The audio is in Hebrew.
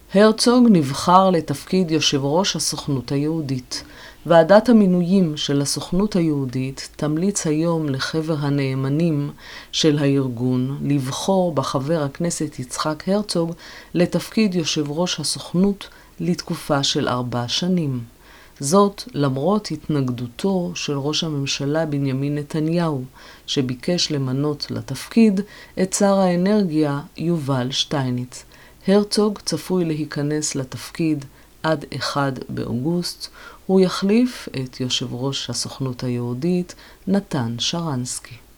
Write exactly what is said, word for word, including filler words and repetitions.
הרצוג נבחר לתפקיד יושב ראש הסוכנות היהודית. ועדת המינויים של הסוכנות היהודית תמליץ היום לחבר הנאמנים של הארגון לבחור בחבר הכנסת יצחק הרצוג לתפקיד יושב ראש הסוכנות לתקופה של ארבע שנים. זאת למרות התנגדותו של ראש הממשלה בנימין נתניהו, שביקש למנות לתפקיד את שר האנרגיה יובל שטייניץ. הרצוג צפוי להיכנס לתפקיד עד אחד באוגוסט. הוא יחליף את יושב ראש הסוכנות היהודית נתן שרנסקי.